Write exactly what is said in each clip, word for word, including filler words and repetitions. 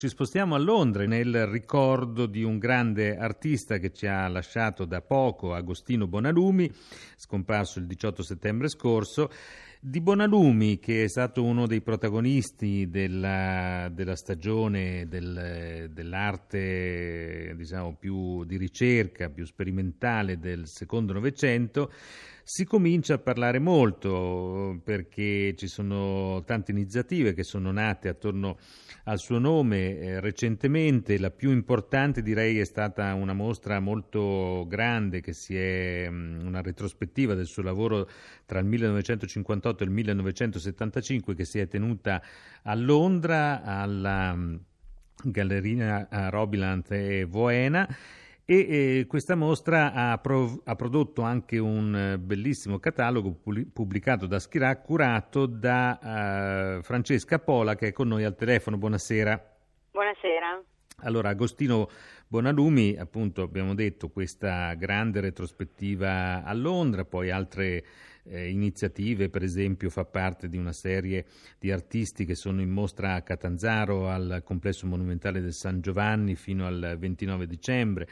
Ci spostiamo a Londra nel ricordo di un grande artista che ci ha lasciato da poco, Agostino Bonalumi, scomparso il diciotto settembre scorso. Di Bonalumi, che è stato uno dei protagonisti della, della stagione del, dell'arte, diciamo, più di ricerca, più sperimentale del secondo Novecento, si comincia a parlare molto perché ci sono tante iniziative che sono nate attorno al suo nome eh, recentemente. La più importante, direi, è stata una mostra molto grande che si è mh, una retrospettiva del suo lavoro tra il millenovecentocinquantotto e il millenovecentosettantacinque, che si è tenuta a Londra alla mh, Galleria Robilant e Voena. E eh, questa mostra ha, prov- ha prodotto anche un eh, bellissimo catalogo pu- pubblicato da Schirà, curato da eh, Francesca Pola, che è con noi al telefono. Buonasera. Buonasera. Allora, Agostino Bonalumi, appunto, abbiamo detto, questa grande retrospettiva a Londra, poi altre eh, iniziative, per esempio fa parte di una serie di artisti che sono in mostra a Catanzaro al complesso monumentale del San Giovanni fino al ventinove dicembre.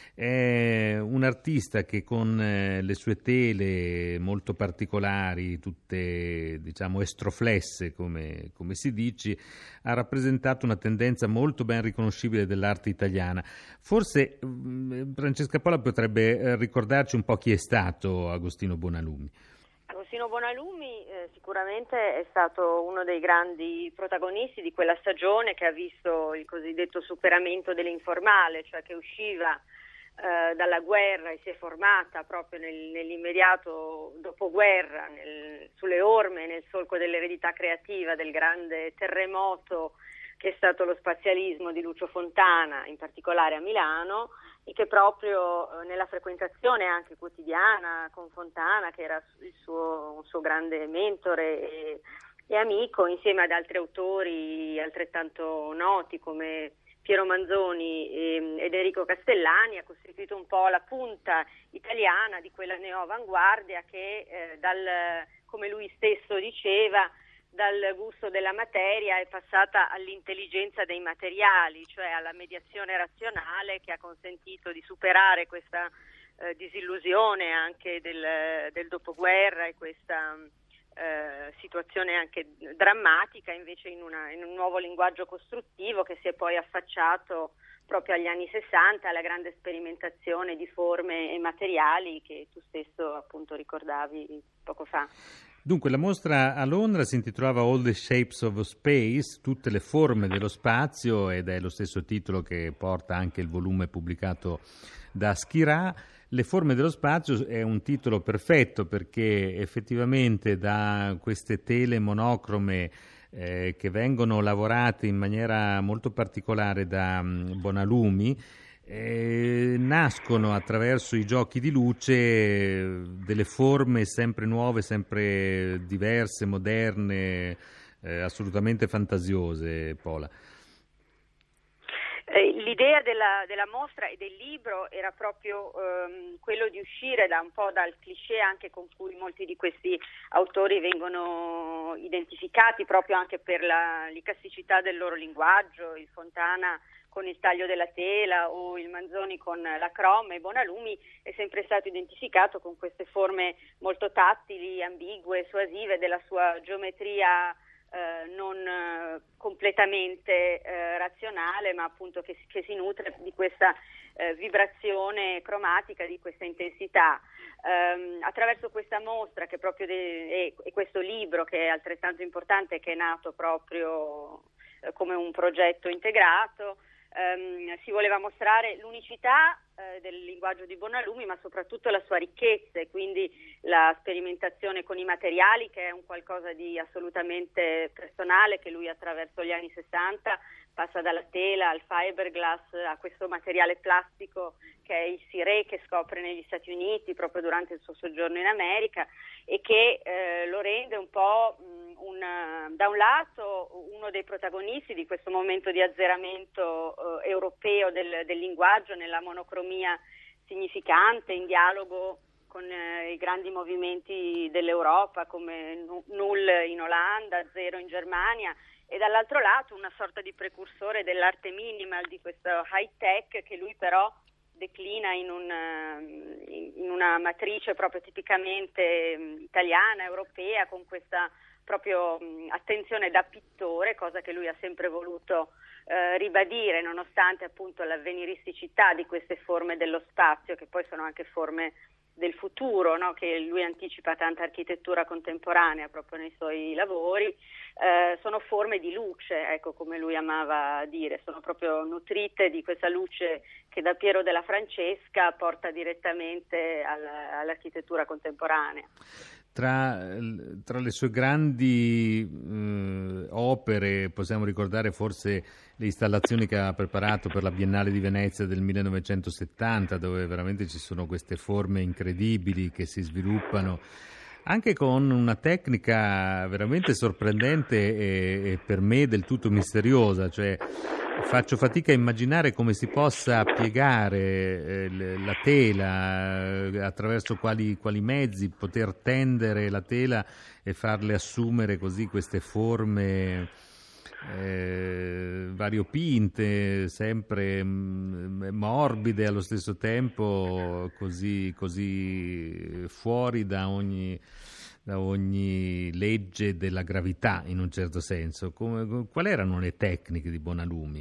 È un artista che con eh, le sue tele molto particolari, tutte diciamo estroflesse come, come si dice, ha rappresentato una tendenza molto ben riconoscibile dell'arte italiana. Forse mh, Francesca Pola potrebbe eh, ricordarci un po' chi è stato Agostino Bonalumi. Agostino Bonalumi eh, sicuramente è stato uno dei grandi protagonisti di quella stagione che ha visto il cosiddetto superamento dell'informale, cioè che usciva eh, dalla guerra e si è formata proprio nel, nell'immediato dopoguerra, nel, sulle orme, nel solco dell'eredità creativa del grande terremoto che è stato lo spazialismo di Lucio Fontana, in particolare a Milano, e che proprio nella frequentazione anche quotidiana con Fontana, che era il suo, un suo grande mentore e, e amico, insieme ad altri autori altrettanto noti come Piero Manzoni e, ed Enrico Castellani, ha costituito un po' la punta italiana di quella neoavanguardia che, eh, dal, come lui stesso diceva, dal gusto della materia è passata all'intelligenza dei materiali, cioè alla mediazione razionale che ha consentito di superare questa eh, disillusione anche del, del dopoguerra e questa eh, situazione anche drammatica, invece in, una, in un nuovo linguaggio costruttivo che si è poi affacciato proprio agli anni sessanta, alla grande sperimentazione di forme e materiali che tu stesso appunto ricordavi poco fa. Dunque, la mostra a Londra si intitolava All the Shapes of Space, tutte le forme dello spazio, ed è lo stesso titolo che porta anche il volume pubblicato da Schirà. Le forme dello spazio è un titolo perfetto perché effettivamente da queste tele monocrome eh, che vengono lavorate in maniera molto particolare da um, Bonalumi, Eh, nascono attraverso i giochi di luce eh, delle forme sempre nuove, sempre diverse, moderne, eh, assolutamente fantasiose, Pola. Eh, l'idea della, della mostra e del libro era proprio ehm, quello di uscire da un po' dal cliché anche con cui molti di questi autori vengono identificati, proprio anche per la l'icassicità del loro linguaggio, il Fontana con il taglio della tela o il Manzoni con la croma, e Bonalumi è sempre stato identificato con queste forme molto tattili, ambigue, suasive della sua geometria eh, non eh, completamente eh, razionale, ma appunto che, che si nutre di questa eh, vibrazione cromatica, di questa intensità. Um, attraverso questa mostra che proprio de- e, e questo libro che è altrettanto importante, che è nato proprio eh, come un progetto integrato, Um, si voleva mostrare l'unicità eh, del linguaggio di Bonalumi, ma soprattutto la sua ricchezza, e quindi la sperimentazione con i materiali, che è un qualcosa di assolutamente personale, che lui attraverso gli anni sessanta passa dalla tela al fiberglass a questo materiale plastico che è il Ciré, che scopre negli Stati Uniti proprio durante il suo soggiorno in America, e che eh, lo rende un po' mh, un, da un lato uno dei protagonisti di questo momento di azzeramento eh, europeo del, del linguaggio, nella monocromia significante, in dialogo con eh, i grandi movimenti dell'Europa come Null in Olanda, Zero in Germania, e dall'altro lato una sorta di precursore dell'arte minimal, di questo high tech che lui però declina in, un, in una matrice proprio tipicamente italiana, europea, con questa proprio attenzione da pittore, cosa che lui ha sempre voluto eh, ribadire, nonostante appunto l'avveniristicità di queste forme dello spazio, che poi sono anche forme del futuro, no? Che lui anticipa tanta architettura contemporanea proprio nei suoi lavori, eh, sono forme di luce, ecco, come lui amava dire, sono proprio nutrite di questa luce che da Piero della Francesca porta direttamente alla, all'architettura contemporanea. Tra, tra le sue grandi eh, opere possiamo ricordare forse le installazioni che ha preparato per la Biennale di Venezia del millenovecentosettanta, dove veramente ci sono queste forme incredibili che si sviluppano anche con una tecnica veramente sorprendente e, e per me del tutto misteriosa, cioè faccio fatica a immaginare come si possa piegare eh, la tela, eh, attraverso quali, quali mezzi, poter tendere la tela e farle assumere così queste forme eh, variopinte, sempre mh, morbide allo stesso tempo, così, così fuori da ogni... da ogni legge della gravità, in un certo senso. Come, quali erano le tecniche di Bonalumi?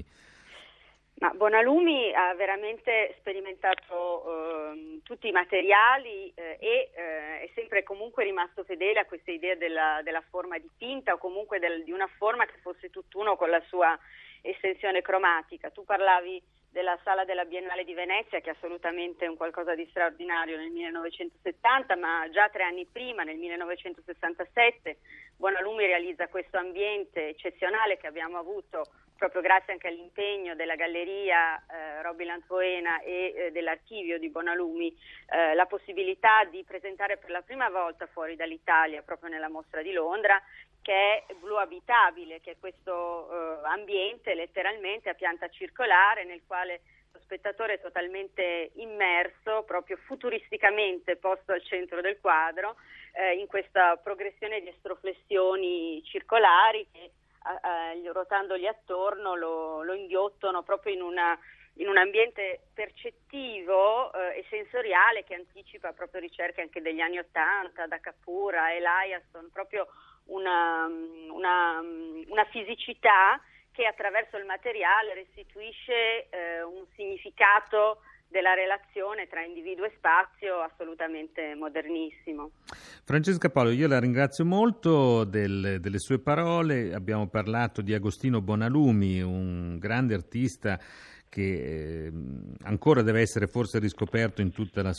Ma Bonalumi ha veramente sperimentato eh, tutti i materiali eh, e eh, è sempre comunque rimasto fedele a questa idea della, della forma dipinta, o comunque del, di una forma che fosse tutt'uno con la sua estensione cromatica. Tu parlavi della Sala della Biennale di Venezia, che è assolutamente un qualcosa di straordinario nel millenovecentosettanta, ma già tre anni prima, nel millenovecentosessantasette, Bonalumi realizza questo ambiente eccezionale che abbiamo avuto proprio grazie anche all'impegno della Galleria eh, Roby Lantoena e eh, dell'archivio di Bonalumi, eh, la possibilità di presentare per la prima volta fuori dall'Italia, proprio nella mostra di Londra, che è Blu Abitabile, che è questo eh, ambiente letteralmente a pianta circolare nel quale lo spettatore è totalmente immerso, proprio futuristicamente posto al centro del quadro, eh, in questa progressione di estroflessioni circolari che eh, ruotandogli attorno lo, lo inghiottono proprio in una in un ambiente percettivo eh, e sensoriale che anticipa proprio ricerche anche degli anni Ottanta, da Capura, Eliasson, proprio una, una, una fisicità che attraverso il materiale restituisce eh, un significato della relazione tra individuo e spazio assolutamente modernissimo. Francesca Polo, io la ringrazio molto del, delle sue parole. Abbiamo parlato di Agostino Bonalumi, un grande artista che eh, ancora deve essere forse riscoperto in tutta la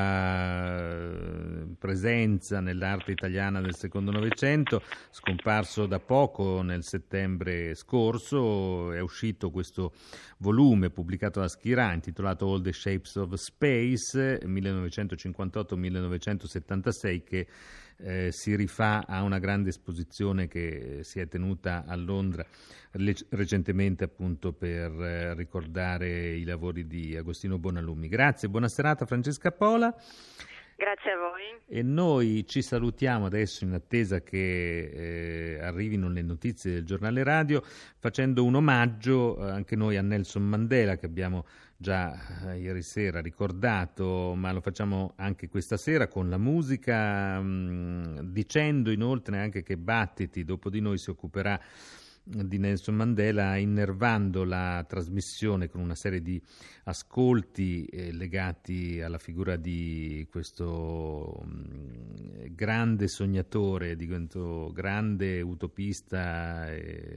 sua presenza nell'arte italiana del secondo Novecento, scomparso da poco nel settembre scorso. È uscito questo volume pubblicato da Schirà intitolato All the Shapes of Space millenovecentocinquantotto millenovecentosettantasei, che Eh, si rifà a una grande esposizione che si è tenuta a Londra le- recentemente appunto per eh, ricordare i lavori di Agostino Bonalumi. Grazie, buona serata Francesca Pola. Grazie a voi. E noi ci salutiamo adesso in attesa che eh, arrivino le notizie del giornale radio, facendo un omaggio eh, anche noi a Nelson Mandela, che abbiamo già eh, ieri sera ricordato, ma lo facciamo anche questa sera con la musica, mh, dicendo inoltre anche che Battiti dopo di noi si occuperà di Nelson Mandela, innervando la trasmissione con una serie di ascolti eh, legati alla figura di questo mh, grande sognatore, di questo grande utopista e,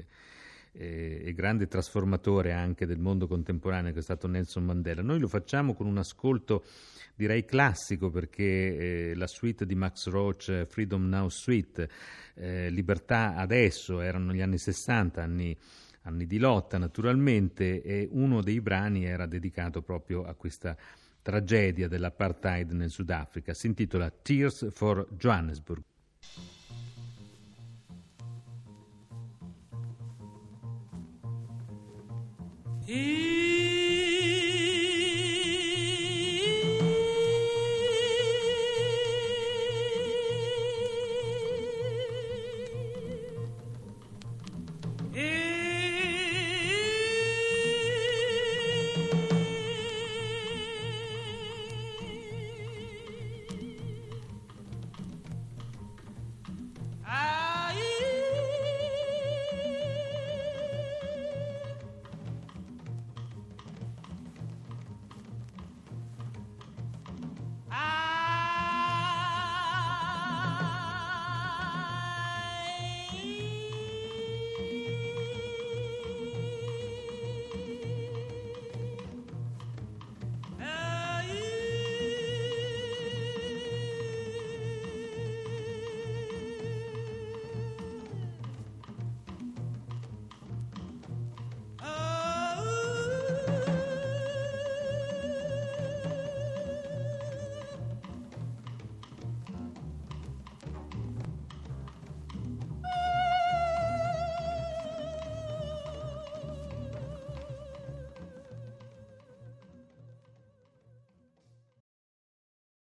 e, e grande trasformatore anche del mondo contemporaneo che è stato Nelson Mandela. Noi lo facciamo con un ascolto direi classico, perché eh, la suite di Max Roach, Freedom Now Suite, eh, Libertà adesso, erano gli anni sessanta, anni, anni di lotta naturalmente, e uno dei brani era dedicato proprio a questa tragedia dell'apartheid nel Sudafrica. Si intitola Tears for Johannesburg. He